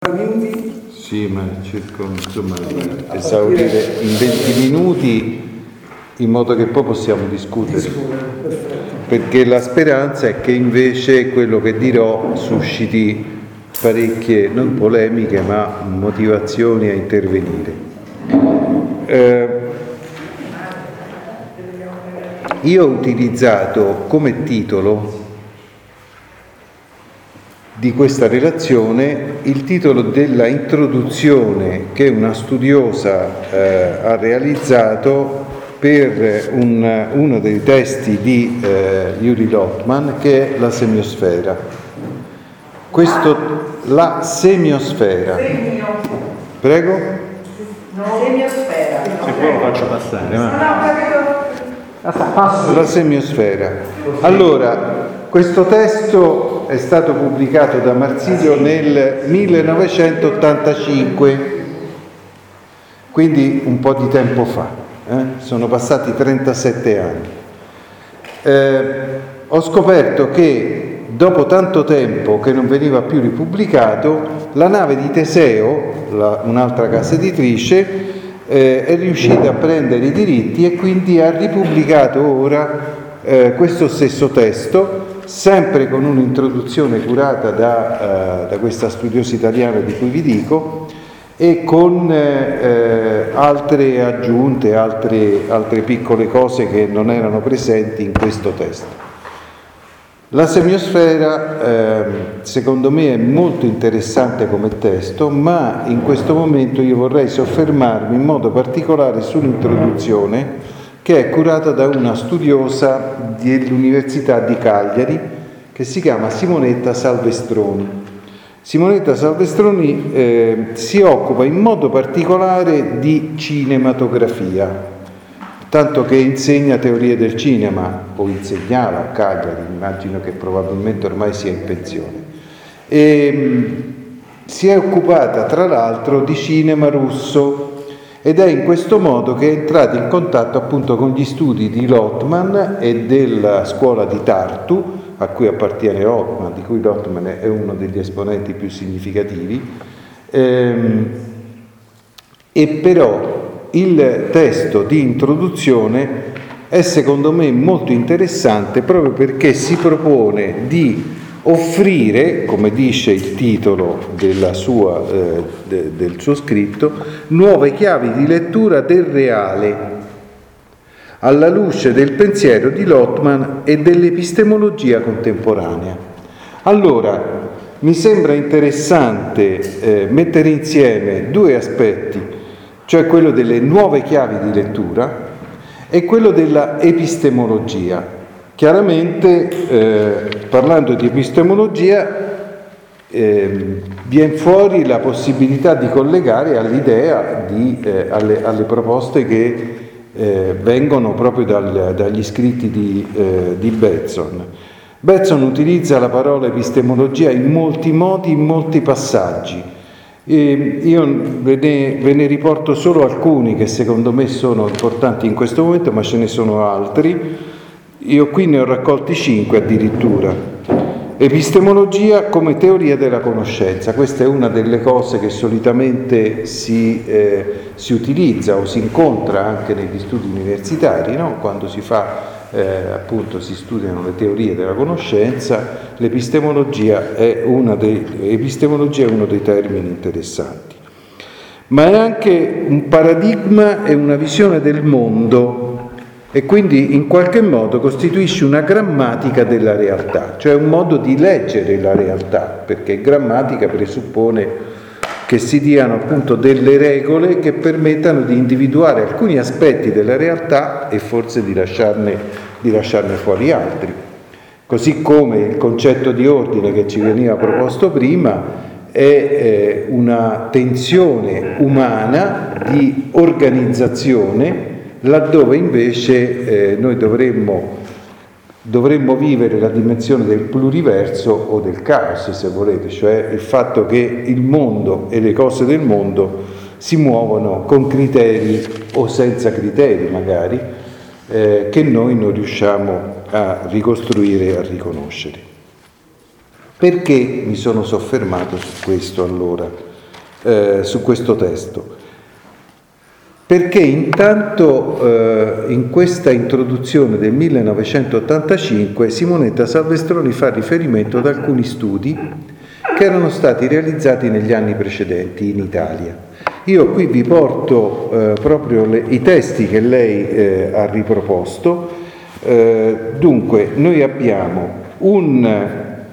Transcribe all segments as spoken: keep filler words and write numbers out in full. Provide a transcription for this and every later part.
Minuti. Sì, ma cerco insomma di esaurire in venti minuti in modo che poi possiamo discutere. Perché la speranza è che invece quello che dirò susciti parecchie, non polemiche, ma motivazioni a intervenire. Eh, io ho utilizzato come titolo di questa relazione il titolo della introduzione che una studiosa eh, ha realizzato per un, uno dei testi di eh, Yuri Lotman, che è la semiosfera. Questo, la semiosfera. Prego? No, semiosfera. Se poi lo faccio passare. Ma... La semiosfera. Allora, questo testo è stato pubblicato da Marsilio nel millenovecentottantacinque, quindi un po' di tempo fa, eh? Sono passati trentasette anni. Eh, ho scoperto che dopo tanto tempo che non veniva più ripubblicato, la nave di Teseo, la, un'altra casa editrice, eh, è riuscita a prendere i diritti e quindi ha ripubblicato ora eh, questo stesso testo, sempre con un'introduzione curata da, uh, da questa studiosa italiana di cui vi dico, e con eh, altre aggiunte, altre, altre piccole cose che non erano presenti in questo testo. La semiosfera, eh, secondo me, è molto interessante come testo, ma in questo momento io vorrei soffermarmi in modo particolare sull'introduzione, che è curata da una studiosa dell'Università di Cagliari che si chiama Simonetta Salvestroni. Simonetta Salvestroni eh, si occupa in modo particolare di cinematografia, tanto che insegna teorie del cinema, o insegnava a Cagliari, immagino che probabilmente ormai sia in pensione. E, si è occupata tra l'altro di cinema russo, ed è in questo modo che è entrata in contatto appunto con gli studi di Lotman e della scuola di Tartu, a cui appartiene Lotman, di cui Lotman è uno degli esponenti più significativi, ehm, e però il testo di introduzione è secondo me molto interessante proprio perché si propone di offrire, come dice il titolo della sua, eh, de, del suo scritto, nuove chiavi di lettura del reale, alla luce del pensiero di Lotman e dell'epistemologia contemporanea. Allora, mi sembra interessante eh, mettere insieme due aspetti, cioè quello delle nuove chiavi di lettura e quello della epistemologia. Chiaramente, eh, parlando di epistemologia, eh, viene fuori la possibilità di collegare all'idea, di, eh, alle, alle proposte che eh, vengono proprio dal, dagli scritti di, eh, di Batson. Batson utilizza la parola epistemologia in molti modi, in molti passaggi. E io ve ne, ve ne riporto solo alcuni che secondo me sono importanti in questo momento, ma ce ne sono altri. Io qui ne ho raccolti cinque addirittura. Epistemologia come teoria della conoscenza. Questa è una delle cose che solitamente si, eh, si utilizza o si incontra anche negli studi universitari, no? Quando si fa, eh, appunto, si studiano le teorie della conoscenza, l'epistemologia è, una dei, epistemologia è uno dei termini interessanti. Ma è anche un paradigma e una visione del mondo, e quindi in qualche modo costituisce una grammatica della realtà, cioè un modo di leggere la realtà, perché grammatica presuppone che si diano appunto delle regole che permettano di individuare alcuni aspetti della realtà e forse di lasciarne, di lasciarne fuori altri. Così come il concetto di ordine che ci veniva proposto prima è eh, una tensione umana di organizzazione, laddove invece eh, noi dovremmo, dovremmo vivere la dimensione del pluriverso o del caos, se volete, cioè il fatto che il mondo e le cose del mondo si muovono con criteri o senza criteri magari, eh, che noi non riusciamo a ricostruire e a riconoscere. Perché mi sono soffermato su questo allora? eh, su questo testo. Perché intanto eh, in questa introduzione del millenovecentottantacinque Simonetta Salvestroni fa riferimento ad alcuni studi che erano stati realizzati negli anni precedenti in Italia. Io qui vi porto eh, proprio le, i testi che lei eh, ha riproposto. Eh, dunque, noi abbiamo un,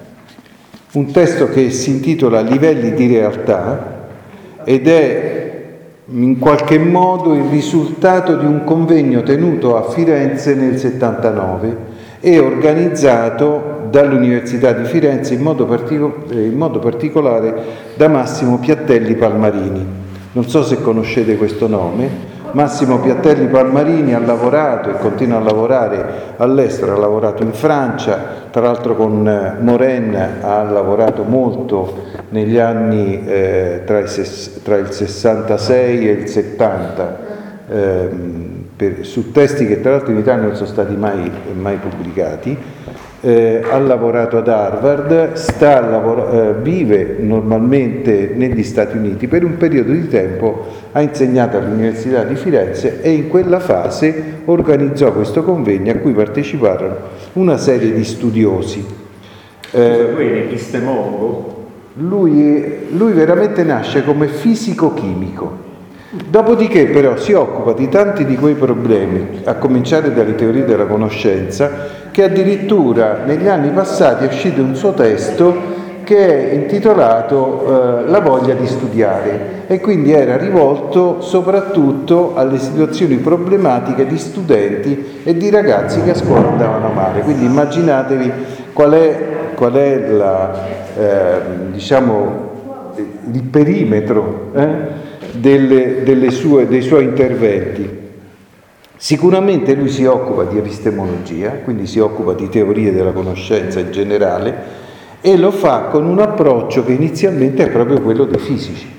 un testo che si intitola Livelli di realtà ed è in qualche modo il risultato di un convegno tenuto a Firenze nel settantanove e organizzato dall'Università di Firenze, in modo, partico- in modo particolare da Massimo Piattelli Palmarini. Non so se conoscete questo nome. Massimo Piattelli Palmarini ha lavorato e continua a lavorare all'estero, ha lavorato in Francia, tra l'altro con Moren ha lavorato molto negli anni eh, tra, i ses- tra il sessantasei e il settanta ehm, per, su testi che tra l'altro in Italia non sono stati mai, mai pubblicati. Eh, ha lavorato ad Harvard, sta lavora- eh, vive normalmente negli Stati Uniti, per un periodo di tempo ha insegnato all'Università di Firenze e in quella fase organizzò questo convegno a cui parteciparono una serie di studiosi. Eh, lui è epistemologo? Lui, lui veramente nasce come fisico-chimico. Dopodiché però si occupa di tanti di quei problemi, a cominciare dalle teorie della conoscenza, che addirittura negli anni passati è uscito un suo testo che è intitolato eh, La voglia di studiare, e quindi era rivolto soprattutto alle situazioni problematiche di studenti e di ragazzi che a scuola andavano male. Quindi immaginatevi qual è, qual è la, eh, diciamo, il perimetro eh, delle, delle sue, dei suoi interventi. Sicuramente lui si occupa di epistemologia, quindi si occupa di teorie della conoscenza in generale, e lo fa con un approccio che inizialmente è proprio quello dei fisici.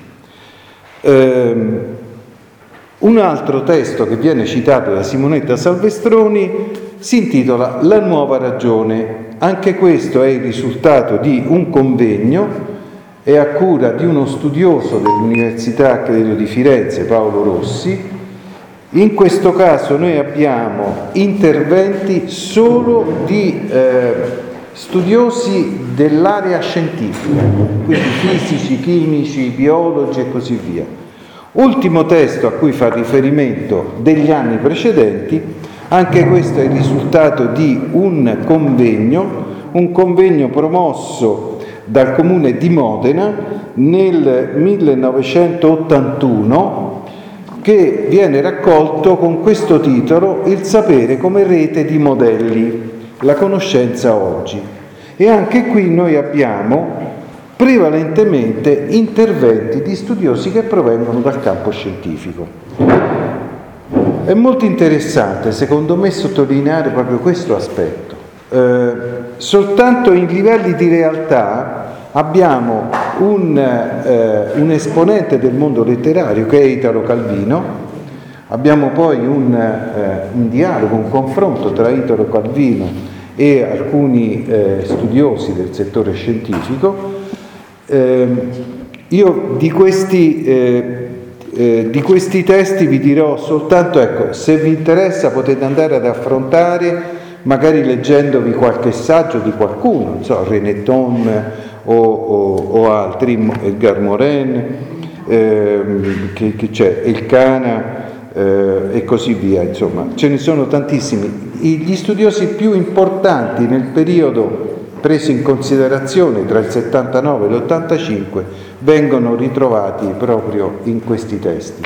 Um, un altro testo che viene citato da Simonetta Salvestroni si intitola La nuova ragione. Anche questo è il risultato di un convegno, è a cura di uno studioso dell'Università, credo di Firenze, Paolo Rossi. In questo caso noi abbiamo interventi solo di eh, studiosi dell'area scientifica, quindi fisici, chimici, biologi e così via. Ultimo testo a cui fa riferimento degli anni precedenti, anche questo è il risultato di un convegno, un convegno promosso dal Comune di Modena nel millenovecentottantuno, che viene raccolto con questo titolo Il sapere come rete di modelli, la conoscenza oggi. E anche qui noi abbiamo prevalentemente interventi di studiosi che provengono dal campo scientifico. È molto interessante, secondo me, sottolineare proprio questo aspetto. Eh, soltanto in livelli di realtà abbiamo un, eh, un esponente del mondo letterario che è Italo Calvino, abbiamo poi un, eh, un dialogo, un confronto tra Italo Calvino e alcuni eh, studiosi del settore scientifico. Eh, io di questi, eh, eh, di questi testi vi dirò soltanto, ecco, se vi interessa potete andare ad affrontare, magari leggendovi qualche saggio di qualcuno, non so, René Thom o, o, o altri, Edgar Morin, ehm, che, che c'è, Elkanah eh, e così via, insomma, ce ne sono tantissimi. Gli studiosi più importanti nel periodo preso in considerazione tra il settantanove e l'ottantacinque vengono ritrovati proprio in questi testi.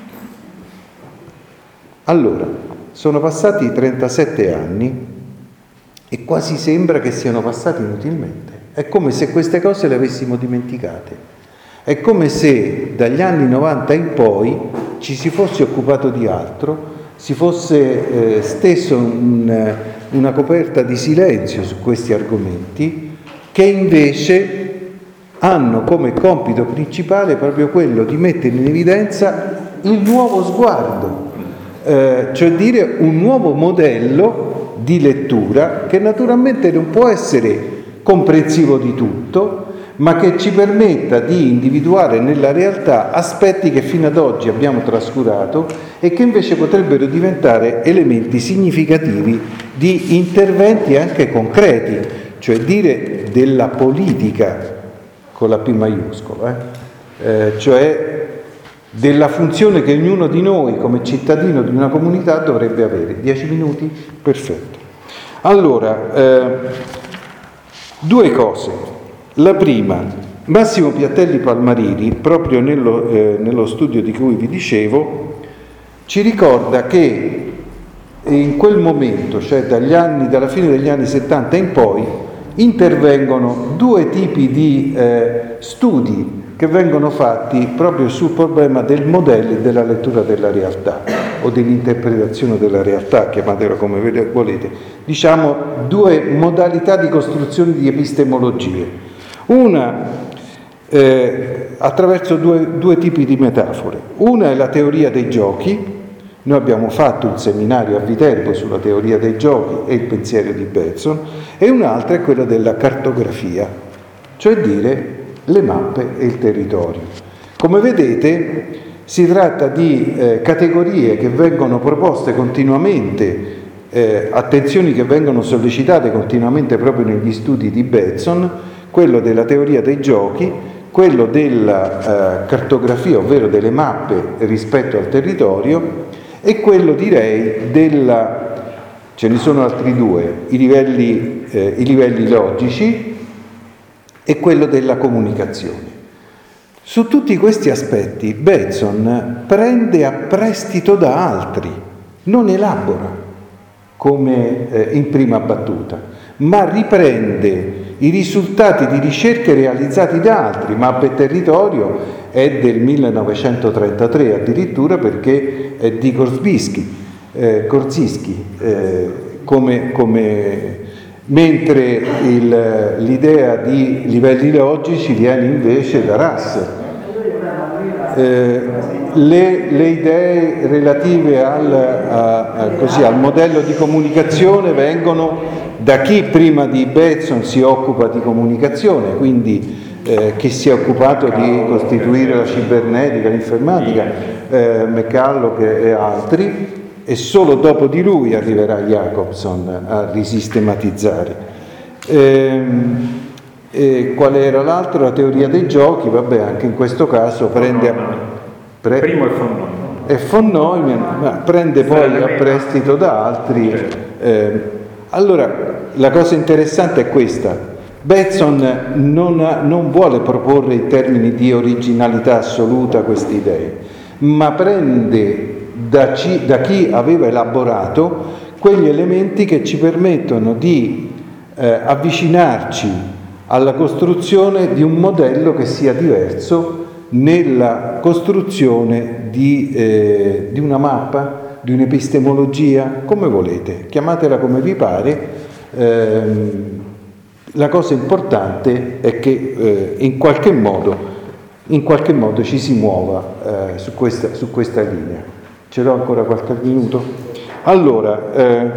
Allora, sono passati trentasette anni e quasi sembra che siano passati inutilmente. È come se queste cose le avessimo dimenticate. È come se dagli anni novanta in poi ci si fosse occupato di altro, si fosse eh, steso un, una coperta di silenzio su questi argomenti, che invece hanno come compito principale proprio quello di mettere in evidenza il nuovo sguardo, eh, cioè dire un nuovo modello di lettura che naturalmente non può essere comprensivo di tutto, ma che ci permetta di individuare nella realtà aspetti che fino ad oggi abbiamo trascurato e che invece potrebbero diventare elementi significativi di interventi anche concreti, cioè dire della politica con la P maiuscola, eh? Eh, cioè della funzione che ognuno di noi come cittadino di una comunità dovrebbe avere. Dieci minuti? Perfetto. Allora, eh, due cose. La prima, Massimo Piattelli Palmariri, proprio nello, eh, nello studio di cui vi dicevo, ci ricorda che in quel momento, cioè dagli anni, dalla fine degli anni settanta in poi, intervengono due tipi di eh, studi che vengono fatti proprio sul problema del modello e della lettura della realtà o dell'interpretazione della realtà, chiamatela come volete. Diciamo due modalità di costruzione di epistemologie. Una eh, attraverso due, due tipi di metafore. Una è la teoria dei giochi. Noi abbiamo fatto un seminario a Viterbo sulla teoria dei giochi e il pensiero di Batson, e un'altra è quella della cartografia, cioè dire le mappe e il territorio. Come vedete si tratta di eh, categorie che vengono proposte continuamente, eh, attenzioni che vengono sollecitate continuamente proprio negli studi di Batson, quello della teoria dei giochi, quello della eh, cartografia, ovvero delle mappe rispetto al territorio, e quello direi della, ce ne sono altri due, i livelli, eh, i livelli logici e quello della comunicazione. Su tutti questi aspetti Batson prende a prestito da altri, non elabora come eh, in prima battuta, ma riprende i risultati di ricerche realizzati da altri. Mappe e territorio è del millenovecentotrentatré addirittura, perché è di Korzybski, eh, Korzybski eh, come, come, mentre il, l'idea di livelli logici viene invece da Russell. Eh, le, le idee relative al, a, a, così, al modello di comunicazione vengono da chi prima di Batson si occupa di comunicazione, quindi eh, che si è occupato di costituire la cibernetica, l'informatica, eh, McCulloch e altri, e solo dopo di lui arriverà Jacobson a risistematizzare. Eh, e qual era l'altro? La teoria dei giochi, vabbè, anche in questo caso prende... Pre- Primo è von Neumann. È von Neumann, ma prende poi a prestito da altri. Eh, allora, la cosa interessante è questa. Batson non, ha, non vuole proporre in termini di originalità assoluta queste idee, ma prende da, ci, da chi aveva elaborato quegli elementi che ci permettono di eh, avvicinarci alla costruzione di un modello che sia diverso nella costruzione di, eh, di una mappa, di un'epistemologia, come volete, chiamatela come vi pare. Eh, la cosa importante è che eh, in qualche modo, in qualche modo ci si muova eh, su, questa, su questa linea. Ce l'ho ancora qualche minuto? Allora, eh,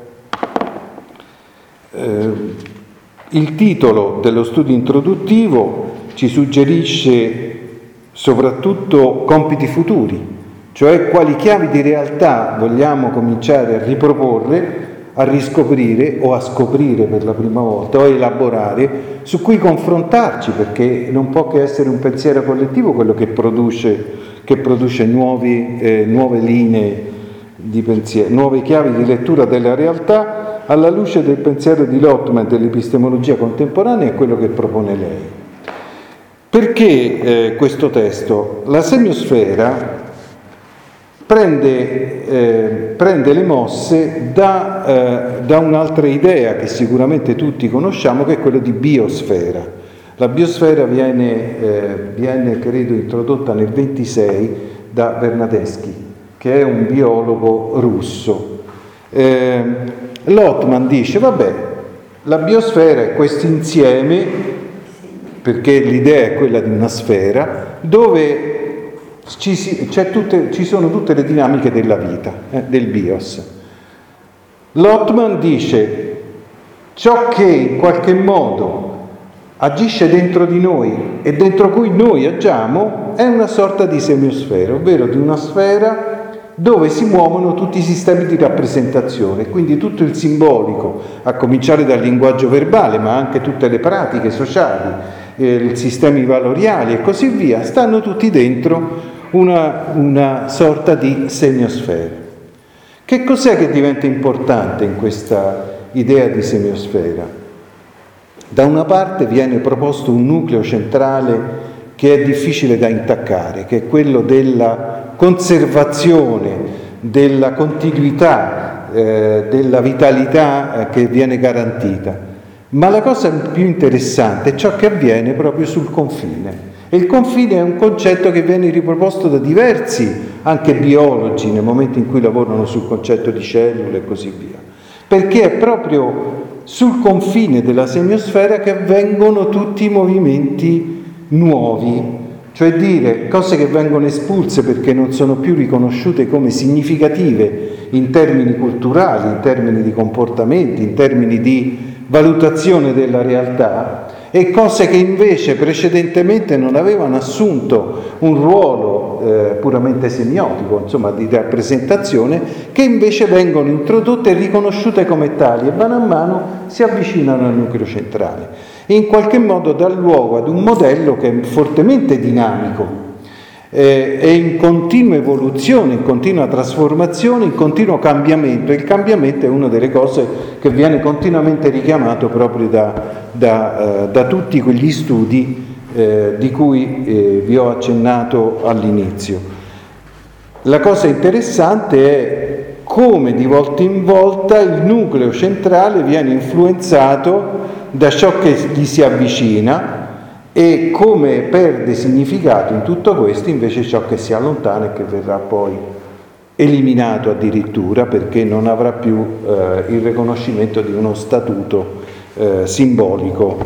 eh, il titolo dello studio introduttivo ci suggerisce soprattutto compiti futuri, cioè quali chiavi di realtà vogliamo cominciare a riproporre, a riscoprire o a scoprire per la prima volta o a elaborare, su cui confrontarci, perché non può che essere un pensiero collettivo quello che produce, che produce nuovi, eh, nuove linee di pensiero, nuove chiavi di lettura della realtà alla luce del pensiero di Lottman e dell'epistemologia contemporanea, è quello che propone lei. Perché eh, questo testo? La semiosfera prende, eh, prende le mosse da, eh, da un'altra idea che sicuramente tutti conosciamo, che è quella di biosfera. La biosfera viene, eh, viene credo introdotta nel ventisei da Bernadeschi, che è un biologo russo. Eh, Lottman dice, vabbè, la biosfera è questo insieme, perché l'idea è quella di una sfera, dove ci, si, c'è tutte, ci sono tutte le dinamiche della vita, eh, del bios. Lottman dice, ciò che in qualche modo agisce dentro di noi e dentro cui noi agiamo, è una sorta di semiosfera, ovvero di una sfera dove si muovono tutti i sistemi di rappresentazione, quindi tutto il simbolico, a cominciare dal linguaggio verbale, ma anche tutte le pratiche sociali, eh, i sistemi valoriali e così via, stanno tutti dentro una, una sorta di semiosfera. Che cos'è che diventa importante in questa idea di semiosfera? Da una parte viene proposto un nucleo centrale che è difficile da intaccare, che è quello della conservazione, della continuità, eh, della vitalità eh, che viene garantita. Ma la cosa più interessante è ciò che avviene proprio sul confine. E il confine è un concetto che viene riproposto da diversi, anche biologi, nel momento in cui lavorano sul concetto di cellule e così via. Perché è proprio sul confine della semiosfera che avvengono tutti i movimenti nuovi, cioè dire cose che vengono espulse perché non sono più riconosciute come significative in termini culturali, in termini di comportamenti, in termini di valutazione della realtà, e cose che invece precedentemente non avevano assunto un ruolo eh, puramente semiotico, insomma di rappresentazione, che invece vengono introdotte e riconosciute come tali e mano a mano si avvicinano al nucleo centrale. E in qualche modo dà luogo ad un modello che è fortemente dinamico, eh, è in continua evoluzione, in continua trasformazione, in continuo cambiamento. E il cambiamento è una delle cose che viene continuamente richiamato proprio da, da, eh, da tutti quegli studi eh, di cui eh, vi ho accennato all'inizio. La cosa interessante è come di volta in volta il nucleo centrale viene influenzato da ciò che gli si avvicina e come perde significato in tutto questo invece ciò che si allontana e che verrà poi eliminato addirittura, perché non avrà più eh, il riconoscimento di uno statuto eh, simbolico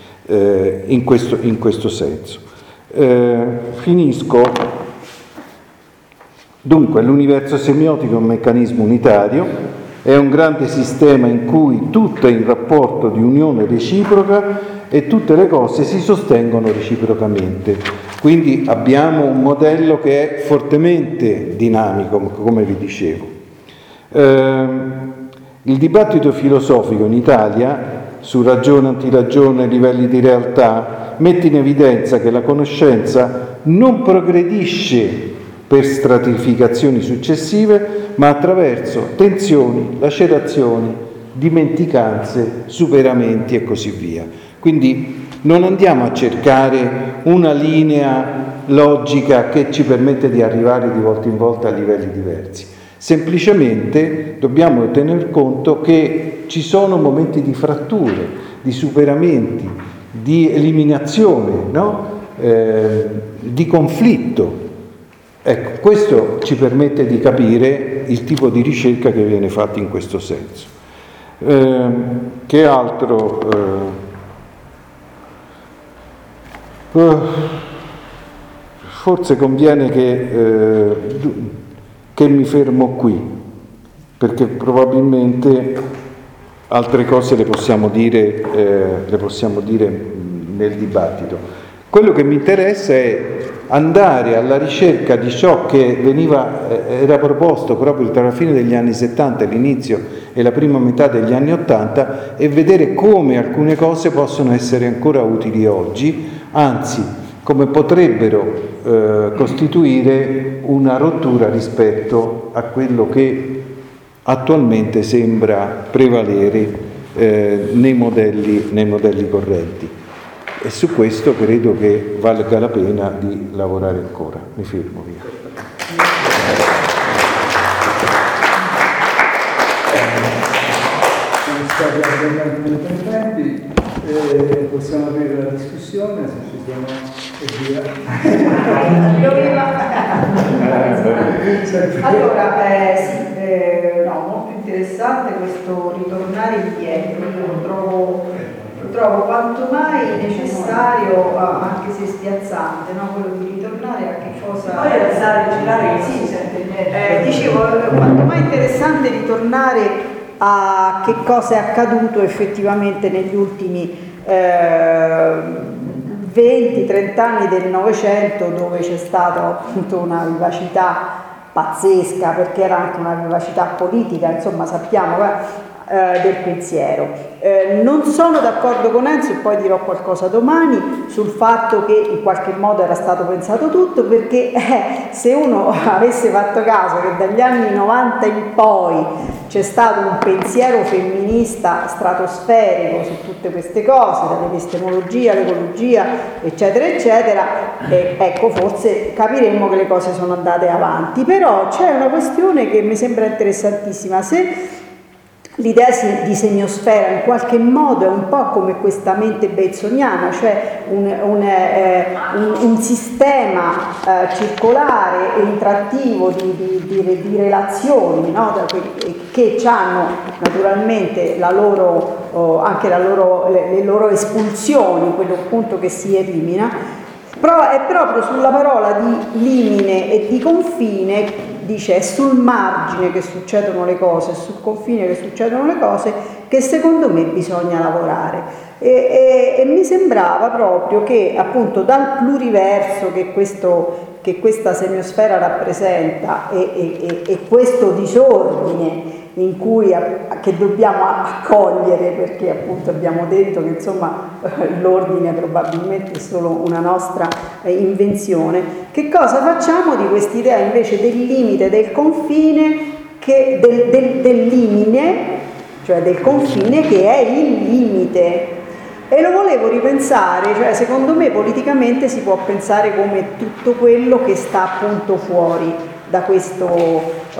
eh, in, questo, in questo senso. Eh, finisco. Dunque, l'universo semiotico è un meccanismo unitario, è un grande sistema in cui tutto è in rapporto di unione reciproca e tutte le cose si sostengono reciprocamente. Quindi abbiamo un modello che è fortemente dinamico, come vi dicevo. Eh, il dibattito filosofico in Italia su ragione, antiragione, livelli di realtà mette in evidenza che la conoscenza non progredisce per stratificazioni successive, ma attraverso tensioni, lacerazioni, dimenticanze, superamenti e così via. Quindi non andiamo a cercare una linea logica che ci permette di arrivare di volta in volta a livelli diversi. Semplicemente dobbiamo tener conto che ci sono momenti di fratture, di superamenti, di eliminazione, no? eh, di conflitto. Ecco, questo ci permette di capire il tipo di ricerca che viene fatta in questo senso. Eh, che altro? Eh, eh, forse conviene che, eh, che mi fermo qui, perché probabilmente altre cose le possiamo dire, eh, le possiamo dire nel dibattito. Quello che mi interessa è andare alla ricerca di ciò che veniva, eh, era proposto proprio tra la fine degli anni settanta, l'inizio e la prima metà degli anni ottanta, e vedere come alcune cose possono essere ancora utili oggi, anzi come potrebbero eh, costituire una rottura rispetto a quello che attualmente sembra prevalere eh, nei modelli, nei modelli correnti. E su questo credo che valga la pena di lavorare ancora. Mi fermo, via. Siamo stati abbastanza interventi, eh, possiamo aprire la discussione se ci sono e via. Allora, eh, sì, eh, no, molto interessante questo ritornare indietro, io lo trovo, lo trovo quanto mai necessario, anche se spiazzante, no? Quello di ritornare a che cosa... Poi alzare, girare, sì, eh, dicevo, quanto mai interessante ritornare a che cosa è accaduto effettivamente negli ultimi eh, venti trenta anni del Novecento, dove c'è stata appunto una vivacità pazzesca, perché era anche una vivacità politica, insomma sappiamo eh, del pensiero. Eh, non sono d'accordo con Enzo, e poi dirò qualcosa domani, sul fatto che in qualche modo era stato pensato tutto, perché eh, se uno avesse fatto caso che dagli anni novanta in poi c'è stato un pensiero femminista stratosferico su tutte queste cose, dall'epistemologia, l'ecologia, eccetera, eccetera, eh, ecco, forse capiremmo che le cose sono andate avanti. Però c'è una questione che mi sembra interessantissima. Se l'idea di semiosfera in qualche modo è un po' come questa mente batsoniana, cioè un, un, eh, un, un sistema eh, circolare e interattivo di, di, di, di relazioni, no? che, che hanno naturalmente la loro, oh, anche la loro, le, le loro espulsioni, quello appunto che si elimina. Però è proprio sulla parola di limine e di confine, dice è sul margine che succedono le cose, è sul confine che succedono le cose, che secondo me bisogna lavorare. E, e, e mi sembrava proprio che appunto dal pluriverso che, questo, che questa semiosfera rappresenta e, e, e questo disordine in cui, che dobbiamo accogliere, perché appunto abbiamo detto che insomma l'ordine probabilmente è solo una nostra eh, invenzione, che cosa facciamo di quest'idea invece del limite, del confine, che, del, del, del limine, cioè del confine che è il limite? E lo volevo ripensare, cioè secondo me politicamente si può pensare come tutto quello che sta appunto fuori da questo, uh,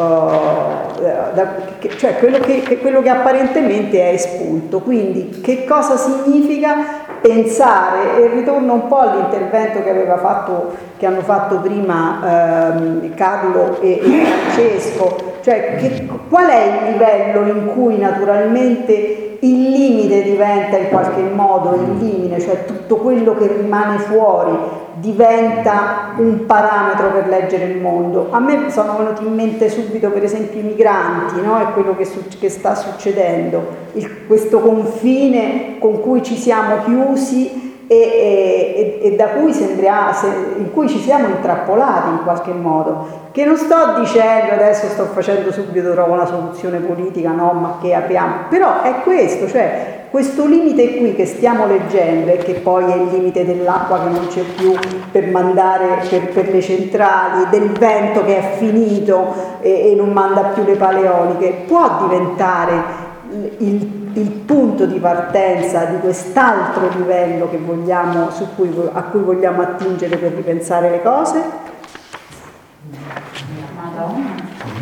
da, che, cioè quello che, che, quello che apparentemente è espunto. Quindi che cosa significa pensare, e ritorno un po' all'intervento che aveva fatto, che hanno fatto prima ehm, Carlo e, e Francesco, cioè che, qual è il livello in cui naturalmente il limite diventa in qualche modo il limite, cioè tutto quello che rimane fuori diventa un parametro per leggere il mondo. A me sono venuti in mente subito per esempio i migranti, no? È quello che, su- che sta succedendo, il, questo confine con cui ci siamo chiusi e, e, e da cui sembra, se, in cui ci siamo intrappolati in qualche modo, che non sto dicendo adesso sto facendo subito trovo una soluzione politica, no, ma che abbiamo, però è questo, cioè questo limite qui che stiamo leggendo, e che poi è il limite dell'acqua che non c'è più per mandare per, per le centrali, del vento che è finito e, e non manda più le pale eoliche, può diventare il, il punto di partenza di quest'altro livello che vogliamo, su cui, a cui vogliamo attingere per ripensare le cose? Madonna.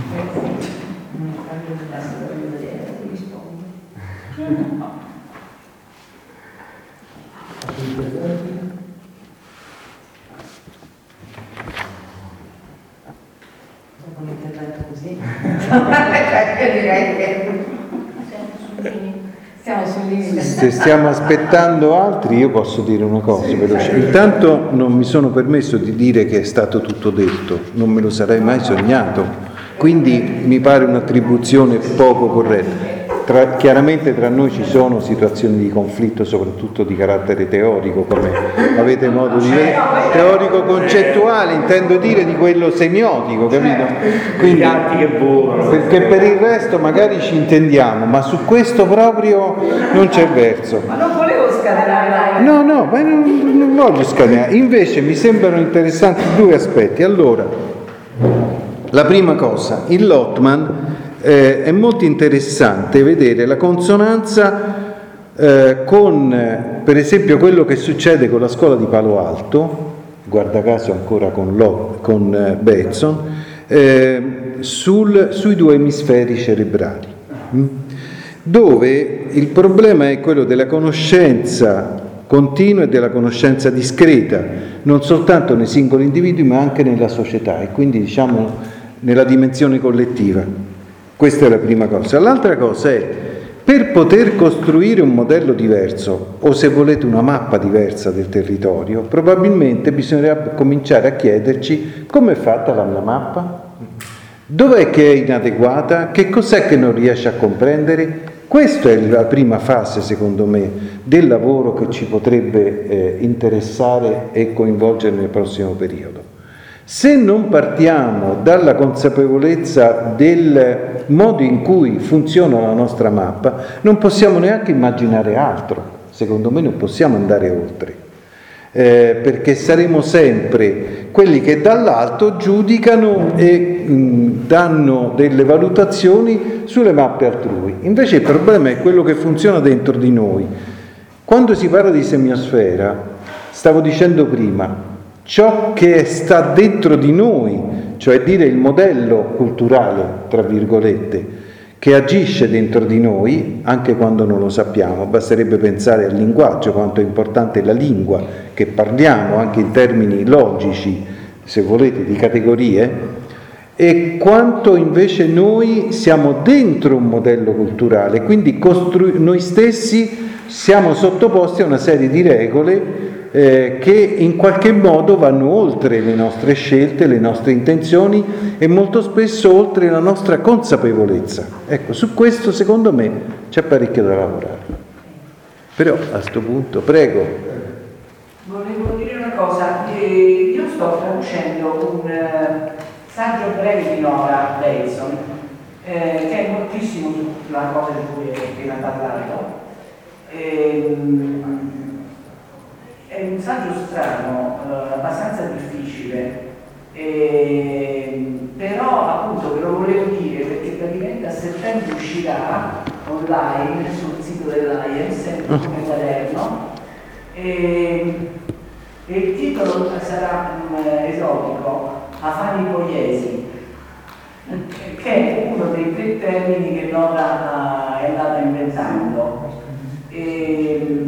Dopo un intervento così, io direi che siamo sul limite. Se stiamo aspettando altri, io posso dire una cosa veloce. Intanto non mi sono permesso di dire che è stato tutto detto, non me lo sarei mai sognato, quindi mi pare un'attribuzione poco corretta. Tra, chiaramente tra noi ci sono situazioni di conflitto, soprattutto di carattere teorico, come avete modo di vedere, teorico concettuale, intendo dire, di quello semiotico, capito? Quindi, perché per il resto magari ci intendiamo, ma su questo proprio non c'è verso. Ma non volevo scatenare. No, no, ma non, non voglio scatenare. Invece mi sembrano interessanti due aspetti. Allora, la prima cosa, in Lotman Eh, è molto interessante vedere la consonanza eh, con, per esempio, quello che succede con la scuola di Palo Alto, guarda caso ancora con, Lot, con eh, Batson, eh, sul, sui due emisferi cerebrali, mh? dove il problema è quello della conoscenza continua e della conoscenza discreta, non soltanto nei singoli individui ma anche nella società, e quindi diciamo nella dimensione collettiva. Questa è la prima cosa. L'altra cosa è, per poter costruire un modello diverso, o se volete una mappa diversa del territorio, probabilmente bisognerebbe cominciare a chiederci come è fatta la mia mappa. Dov'è che è inadeguata? Che cos'è che non riesce a comprendere? Questa è la prima fase, secondo me, del lavoro che ci potrebbe eh, interessare e coinvolgere nel prossimo periodo. Se non partiamo dalla consapevolezza del modo in cui funziona la nostra mappa, non possiamo neanche immaginare altro. Secondo me non possiamo andare oltre. Eh, perché saremo sempre quelli che dall'alto giudicano e mh, danno delle valutazioni sulle mappe altrui. Invece il problema è quello che funziona dentro di noi. Quando si parla di semiosfera, stavo dicendo prima, ciò che sta dentro di noi, cioè dire il modello culturale, tra virgolette, che agisce dentro di noi, anche quando non lo sappiamo, basterebbe pensare al linguaggio, quanto è importante la lingua, che parliamo anche in termini logici, se volete, di categorie, e quanto invece noi siamo dentro un modello culturale, quindi costru- noi stessi siamo sottoposti a una serie di regole eh, che in qualche modo vanno oltre le nostre scelte, le nostre intenzioni e molto spesso oltre la nostra consapevolezza. Ecco, su questo secondo me c'è parecchio da lavorare. Però a questo punto, prego. Volevo dire una cosa, eh, io sto traducendo un uh, saggio breve di Nora Benson, eh, che è moltissimo sulla cosa di cui hai appena parlato. Eh, è un saggio strano, eh, abbastanza difficile, eh, però appunto ve lo volevo dire perché praticamente a settembre uscirà online sul sito dell'A I E M, sempre come quaderno, e, e il titolo sarà um, esotico, afanipoiesi, che è uno dei tre termini che Nora è andata inventando, e,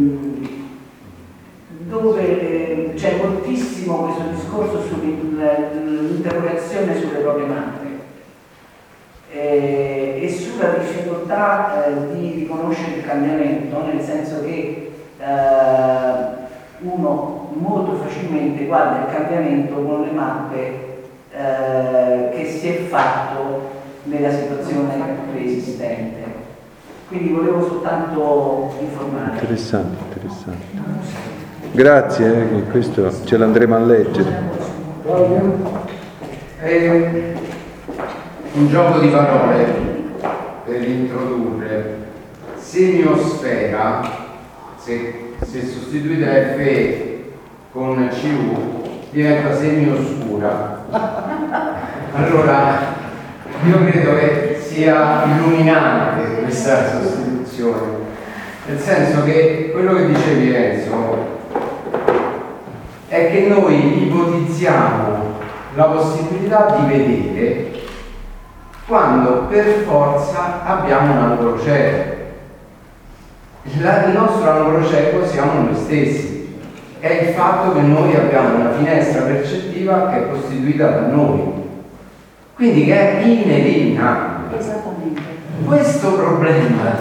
dove c'è moltissimo questo discorso sull'interrogazione sulle proprie mappe eh, e sulla difficoltà eh, di riconoscere il cambiamento, nel senso che eh, uno molto facilmente guarda il cambiamento con le mappe eh, che si è fatto nella situazione preesistente. Quindi volevo soltanto informare. Interessante, interessante. Grazie, eh, questo ce l'andremo a leggere. È un gioco di parole per introdurre. Semiosfera, se, se sostituite F E con C U, diventa semioscura. Allora, io credo che sia illuminante questa sostituzione, nel senso che quello che dicevi Enzo è che noi ipotizziamo la possibilità di vedere quando per forza abbiamo un angolo cieco. La, il nostro angolo cieco siamo noi stessi, è il fatto che noi abbiamo una finestra percettiva che è costituita da noi, quindi che è ineliminabile. Esattamente. Questo problema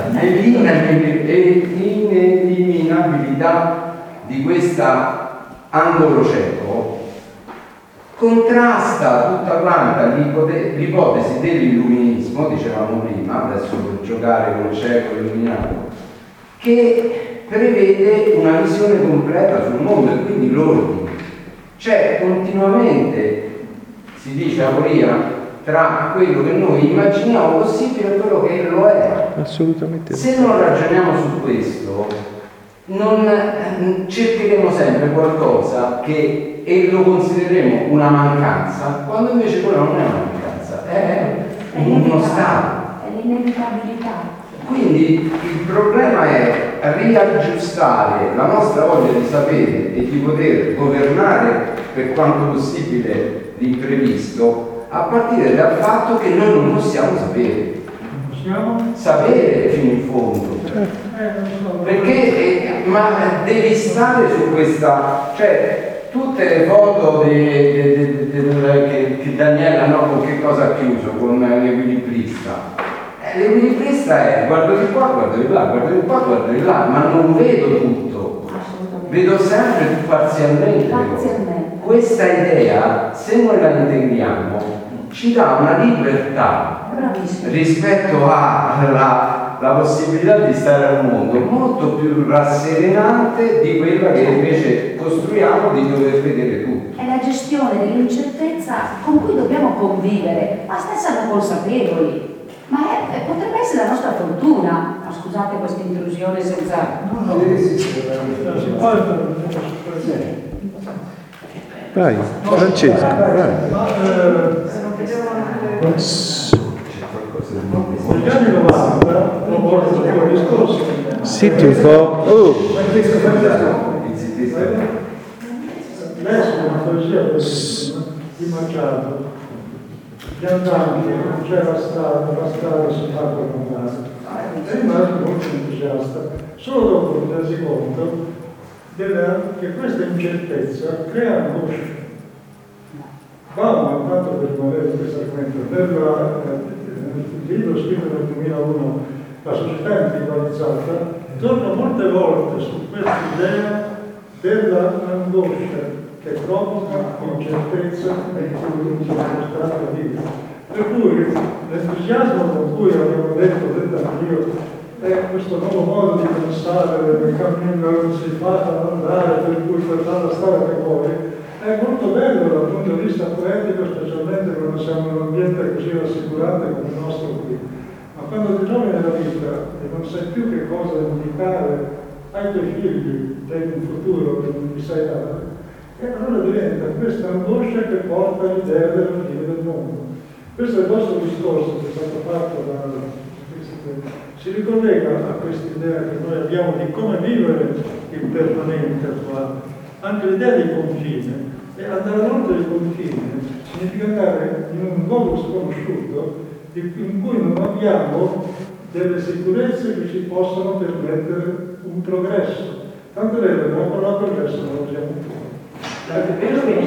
dell'ineliminabilità di questa angolo cieco contrasta tutta quanta l'ipotesi dell'illuminismo, dicevamo prima, adesso per giocare con cieco e illuminato, che prevede una visione completa sul mondo e quindi l'ordine. C'è continuamente, si dice, aporia tra quello che noi immaginiamo possibile e quello che lo è. Assolutamente. Se non ragioniamo su questo, non cercheremo sempre qualcosa che e lo considereremo una mancanza, quando invece quello non è una mancanza, è, è uno stato. È l'inevitabilità. Quindi il problema è riaggiustare la nostra voglia di sapere e di poter governare per quanto possibile l'imprevisto a partire dal fatto che noi non possiamo sapere. Possiamo? Sapere fino in fondo. Perché, eh, ma devi stare su questa, cioè tutte le foto de, de, de, de, de, che, che Daniela, no, con che cosa ha chiuso? Con l'equilibrista. Eh, l'equilibrista è guardo di qua, guardo di là, guardo di qua, guardo di là, ma non vedo tutto. Vedo sempre parzialmente. Parzialmente. Questa idea, se noi la integriamo, ci dà una libertà rispetto alla la possibilità di stare al mondo molto più rasserenante di quella che invece costruiamo di dover vedere tutto. È la gestione dell'incertezza con cui dobbiamo convivere, basta esserne consapevoli. Ma è, è, potrebbe essere la nostra fortuna. No, scusate questa intrusione senza... No, no, sì, sì, sì. Vai, Francesco, vai. Ma eh, negli anni novanta ho portato un discorso. Zitti un po'. Oh. Lei è una poesia bellissima di Machado. Gli andanti, non c'è la strada, la strada si fa per andare. È rimasto molto entusiasta, solo dopo di darsi conto della, che questa incertezza crea angoscia. Bauman, tanto per rimanere in questo argomento, nel libro scritto nel duemilauno, La società individualizzata, torna molte volte su questa idea dell'angoscia che provoca incertezza in cui siamo costretti a vivere. Per cui l'entusiasmo con cui abbiamo detto, detto anch'io, è questo nuovo modo di pensare, del cammino che si fa ad andare, per cui per fare la strada che vuoi, è molto bello dal punto di vista poetico, specialmente quando siamo in un ambiente così rassicurante come il nostro qui. Ma quando ti trovi nella vita e non sai più che cosa indicare ai tuoi figli del futuro che non ti sai dare, e allora diventa questa angoscia che porta all'idea della fine del mondo. Questo è il vostro discorso che è stato fatto da... si ricollega a questa idea che noi abbiamo di come vivere il permanente attuale. Anche l'idea di confine. E andare oltre il confine significa andare in un luogo sconosciuto in cui non abbiamo delle sicurezze che ci possono permettere un progresso. Tanto è vero che la parola progresso non lo usiamo più. È vero che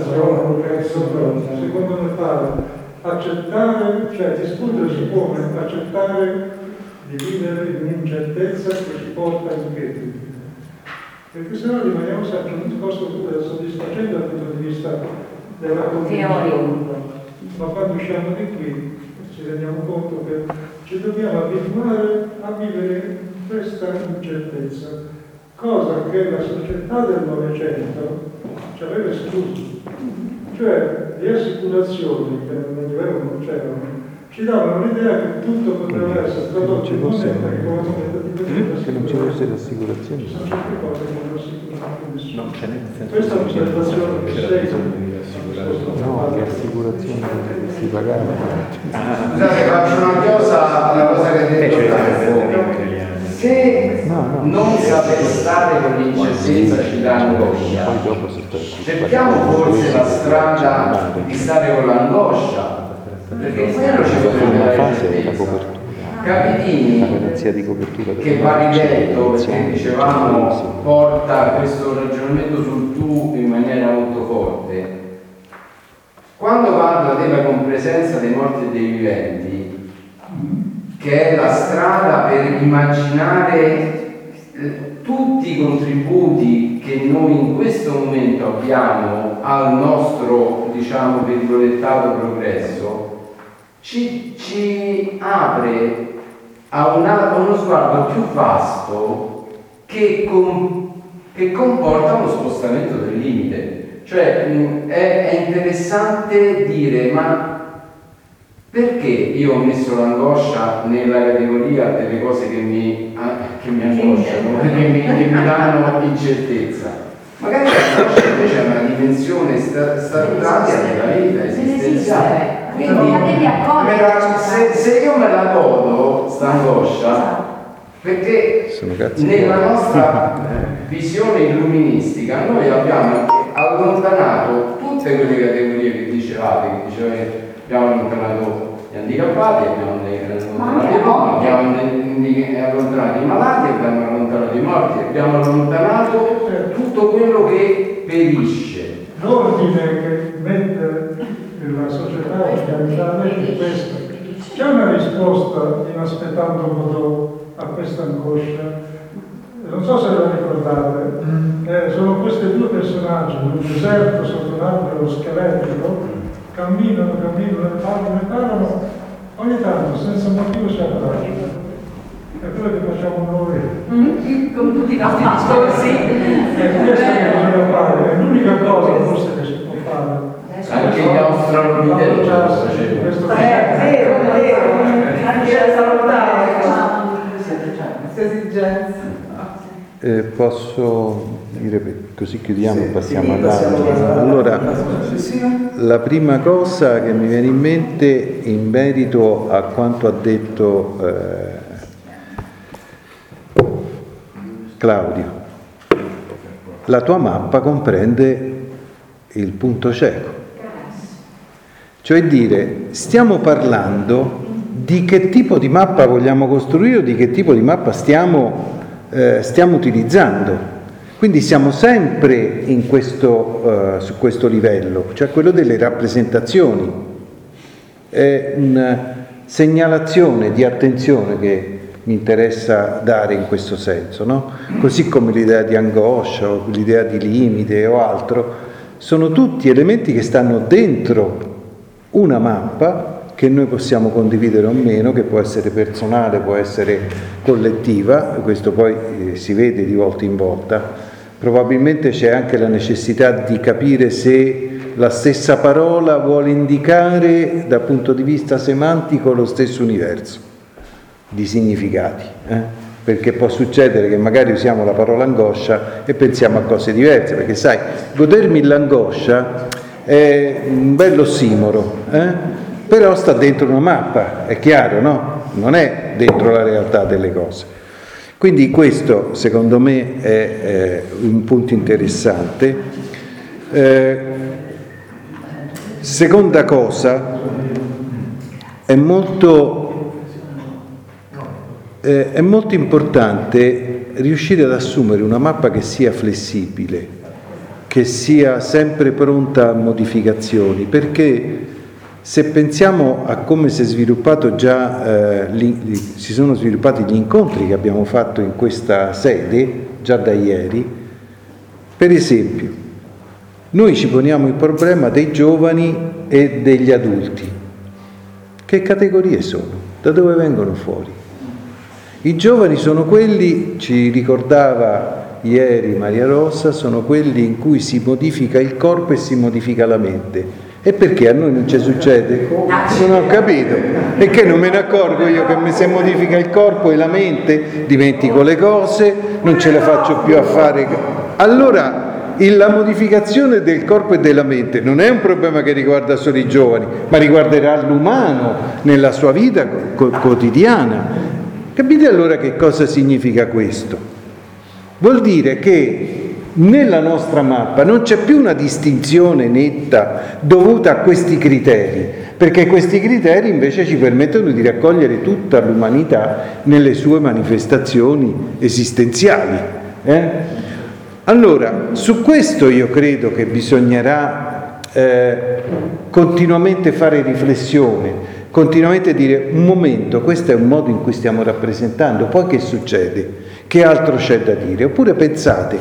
secondo me parla accettare, cioè discutere si può accettare di vivere in un'incertezza che ci porta in piedi. Perché se no rimaniamo sempre un discorso soddisfacente dal punto di vista della convinzione. Ma quando usciamo di qui ci rendiamo conto che ci dobbiamo abituare a vivere questa incertezza, cosa che la società del Novecento ci aveva escluso. Cioè le assicurazioni, che nel Medioevo non c'erano, ci davano l'idea che tutto poteva essere tradotto in moneta e con una moneta di Mm? Che non ci fosse l'assicurazione. ci sono certe cose che non assicurano più nessuno. Non c'è nel senso Questa è un'osservazione che sei. No, le assicurazioni che si pagavano. Scusate, faccio una chiosa alla cosa che ha detto Franco. Se No, no. non saper stare con l'incertezza ci dà angoscia, Poi dopo si sta- cerchiamo forse la strada di stare con l'angoscia, perché quello ci La potrebbe prima dare fase è la certezza. copertura. La Capitini, garanzia di copertura che va ridetto perché dicevamo porta questo ragionamento sul tu in maniera molto forte. Quando parla della compresenza dei morti e dei viventi, che è la strada per immaginare eh, tutti i contributi che noi in questo momento abbiamo al nostro, diciamo, virgolettato progresso, ci, ci apre a, una, a uno sguardo più vasto che, com, che comporta uno spostamento del limite. Cioè mh, è, è interessante dire, ma perché io ho messo l'angoscia nella categoria delle cose che mi, che mi angosciano, che mi, che mi danno incertezza? Magari l'angoscia invece è una dimensione straordinaria della vita esistenziale. Quindi me la, se, se io me la godo, sta angoscia, perché nella nostra visione illuministica noi abbiamo allontanato tutte quelle categorie che dicevate, che dicevate. Abbiamo allontanato gli handicappati, abbiamo allontanato i Roma, abbiamo allontanato i malati, abbiamo allontanato i morti, abbiamo allontanato tutto quello che perisce. L'ordine che mette la società organizzata è questo. C'è una risposta inaspettando Godot a questa angoscia? Non so se lo ricordate, eh, sono questi due personaggi, un deserto sotto un albero scheletrico camminano, camminano, ne parlano, ne parlano, ogni tanto senza motivo si abbracciano. È quello che facciamo noi. Mm, con tutti i nostri discorsi. E questa è che bisogna fare, è l'unica cosa forse che si può fare. Anche gli australopiteci lo facevano. Questo Eh, è vero, è vero, anche da salutare, queste esigenze. Eh, posso dire, così chiudiamo e Sì, passiamo sì, passiamo all'altro. alla- Allora, alla- la prima cosa che mi viene in mente in merito a quanto ha detto eh, Claudio, la tua mappa comprende il punto cieco, cioè dire, stiamo parlando di che tipo di mappa vogliamo costruire o di che tipo di mappa stiamo, eh, stiamo utilizzando. Quindi siamo sempre in questo, eh, su questo livello, cioè quello delle rappresentazioni. È una segnalazione di attenzione che mi interessa dare in questo senso, no? Così come l'idea di angoscia o l'idea di limite o altro, sono tutti elementi che stanno dentro una mappa che noi possiamo condividere o meno, che può essere personale, può essere collettiva, questo poi eh, si vede di volta in volta. Probabilmente c'è anche la necessità di capire se la stessa parola vuole indicare dal punto di vista semantico lo stesso universo di significati, eh? Perché può succedere che magari usiamo la parola angoscia e pensiamo a cose diverse, perché sai, godermi l'angoscia è un bello ossimoro, eh? Però sta dentro una mappa, è chiaro, no? Non è dentro la realtà delle cose. Quindi questo secondo me è, è un punto interessante. Eh, seconda cosa, è molto Eh, è molto importante riuscire ad assumere una mappa che sia flessibile, che sia sempre pronta a modificazioni, perché se pensiamo a come si è sviluppato già, eh, li, si sono sviluppati gli incontri che abbiamo fatto in questa sede, già da ieri, per esempio, noi ci poniamo il problema dei giovani e degli adulti. Che categorie sono? Da dove vengono fuori? I giovani sono quelli, ci ricordava ieri Maria Rosa, sono quelli in cui si modifica il corpo e si modifica la mente. E perché a noi non ci succede? Non ho capito. E che non me ne accorgo io che se modifica il corpo e la mente dimentico le cose, non ce le faccio più a fare. Allora, la modificazione del corpo e della mente non è un problema che riguarda solo i giovani, ma riguarderà l'umano nella sua vita quotidiana. Capite allora che cosa significa questo? Vuol dire che nella nostra mappa non c'è più una distinzione netta dovuta a questi criteri, perché questi criteri invece ci permettono di raccogliere tutta l'umanità nelle sue manifestazioni esistenziali. Eh? Allora, su questo io credo che bisognerà eh, continuamente fare riflessione, continuamente dire un momento, questo è un modo in cui stiamo rappresentando, poi che succede? Che altro c'è da dire? Oppure pensate,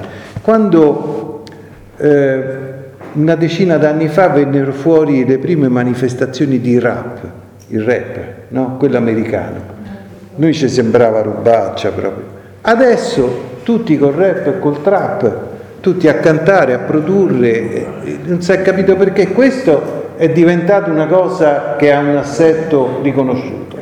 quando eh, una decina d'anni fa vennero fuori le prime manifestazioni di rap, il rap, no? Quello americano, noi ci sembrava rubaccia proprio. Adesso tutti col rap e col trap, tutti a cantare, a produrre, non si è capito perché questo è diventata una cosa che ha un assetto riconosciuto.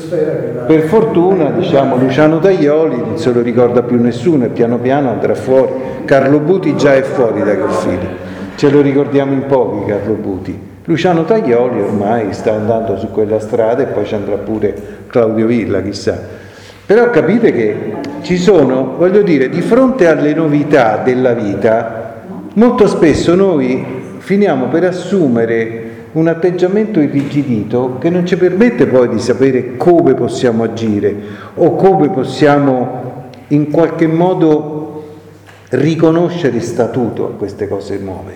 Per fortuna, diciamo, Luciano Tajoli non se lo ricorda più nessuno e piano piano andrà fuori. Carlo Buti già è fuori dai confini, ce lo ricordiamo in pochi Carlo Buti. Luciano Tajoli ormai sta andando su quella strada e poi ci andrà pure Claudio Villa, chissà. Però capite che ci sono, voglio dire, di fronte alle novità della vita, molto spesso noi finiamo per assumere un atteggiamento irrigidito che non ci permette poi di sapere come possiamo agire o come possiamo in qualche modo riconoscere statuto a queste cose nuove.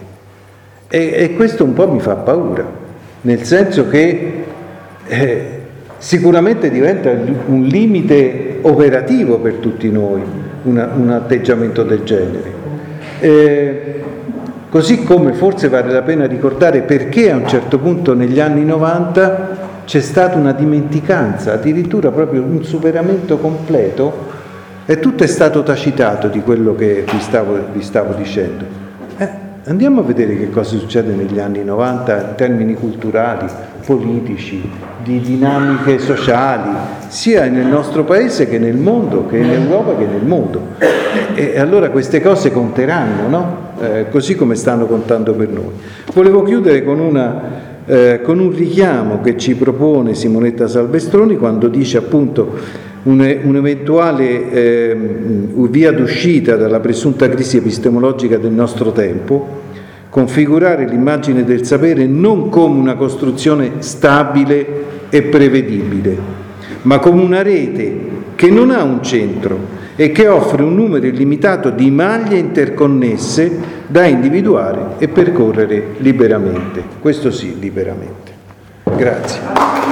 E, e questo un po' mi fa paura, nel senso che eh, sicuramente diventa un limite operativo per tutti noi una, un atteggiamento del genere. Eh, Così come forse vale la pena ricordare perché a un certo punto negli anni novanta c'è stata una dimenticanza, addirittura proprio un superamento completo, e tutto è stato tacitato di quello che vi stavo, vi stavo dicendo. Eh, andiamo a vedere che cosa succede negli anni novanta in termini culturali, politici, di dinamiche sociali, sia nel nostro paese che nel mondo, che in Europa che nel mondo. E, e allora queste cose conteranno, no? Eh, così come stanno contando per noi. Volevo chiudere con una Eh, con un richiamo che ci propone Simonetta Salvestroni quando dice appunto un, un'eventuale eh, via d'uscita dalla presunta crisi epistemologica del nostro tempo, configurare l'immagine del sapere non come una costruzione stabile e prevedibile, ma come una rete che non ha un centro e che offre un numero illimitato di maglie interconnesse da individuare e percorrere liberamente. Questo sì, liberamente. Grazie.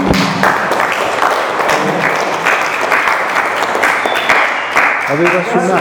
Aveva suonato.